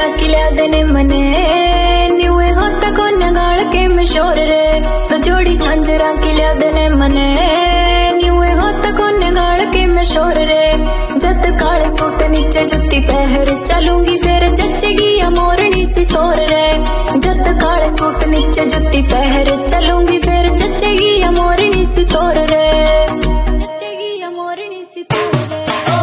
झांझरा किल्या देने मने न्यूए होता कोन्या गाड़ के मशोर रे तो जोड़ी झांझरा किल्या देने मने न्यूए होता कोन्या गाड़ के मशोर रे जद काले सूट नीचे जुत्ती पहर चलूंगी फिर जचेगी या मोरनी सी तोर रे जद काले सूट नीचे जुत्ती पहर चलूंगी फिर जचेगी या मोरनी सी तोर रे जचेगी या मोरनी सी तोर रे।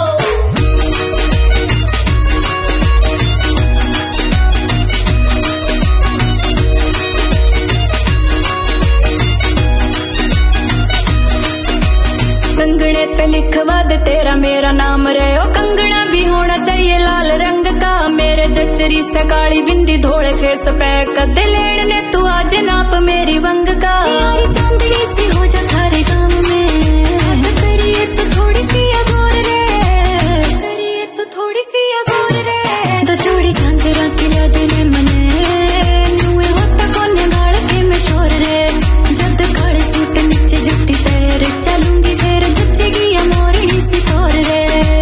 कंगने पे लिखवा दे तेरा मेरा नाम रे ओ कंगना भी होना चाहिए लाल रंग का मेरे जचरी से काली बिंदी धोले फेस पे कदे लेने ने तू आज नाप मेरी वंग का यारी चांदनी सी हो जा थारे गांव में आज करिए तो थोड़ी सी अगोर रे करिए तो थोड़ी सी अगोर रे तो जोड़ी झांझरा किल्या देने मने नुए होता कोन्या गाड़ के मशोर रे जद काले सूट नीचे जुत्ती पैर चलूंगी फिर जचेगी या मोरनी सी तोर रे।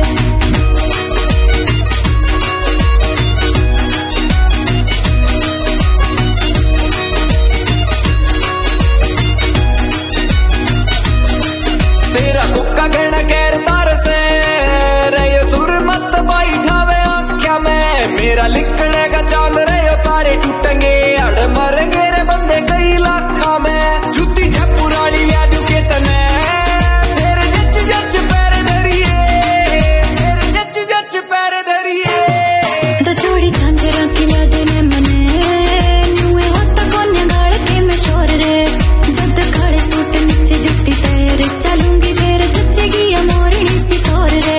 तेरा कुक्का कहना कैर तार से रे ये सुर मत बैठावे आँख्या में मेरा लिखने का चांद रे यो तारे टूटेंगे अड़ मरेंगे रे बंदे कई लाखा में जुत्ती झपुराली व्यादू के तने फिर जच जच पैर धरिए फिर जच जच पैर धरिए तो जोड़ी झांझरा किल्या देने मने नुए होता कोन्या गाड़ के मशोर रे जद काले सूट नीचे जुत्ती पैर चलूंगी फिर जचेगी या मोरनी सी तोर रे।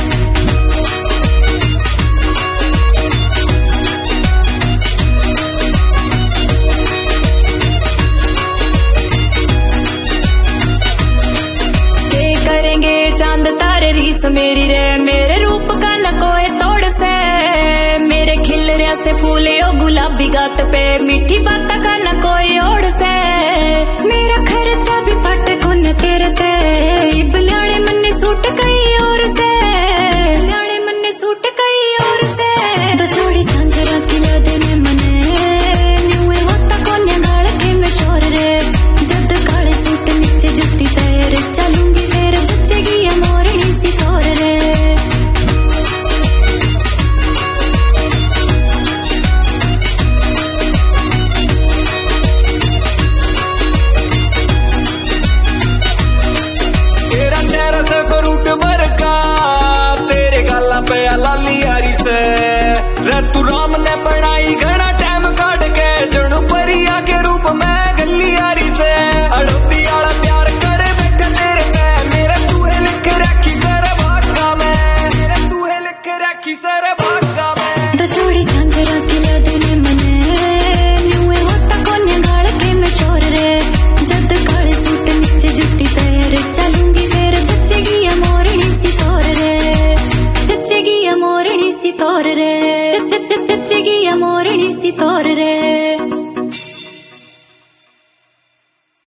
करेंगे चांद तारे रीस मेरी रे मेरे रूप का न कोई तोड़ से मेरे खिल रहा से फूले ओ गुलाबी गात पे मीठी बात का न कोई ओढ़ से मेरा खर्चा भी फट गुन तेरे ते बल्याणे मन्ने सूट कई और से बल्याणे मन्ने सूट कई और से तो जोड़ी झांझरा किल्या देने मने न्यूए होता कोन्या गाड़ के मशोर रे जद काले सूट नीचे जुत्ती पैर चलूंगी फिर जचेगी या मोरनी सी तोर रे। तेरा चेहरा से फ्रूट बरका तेरे गाला पे लाली यारी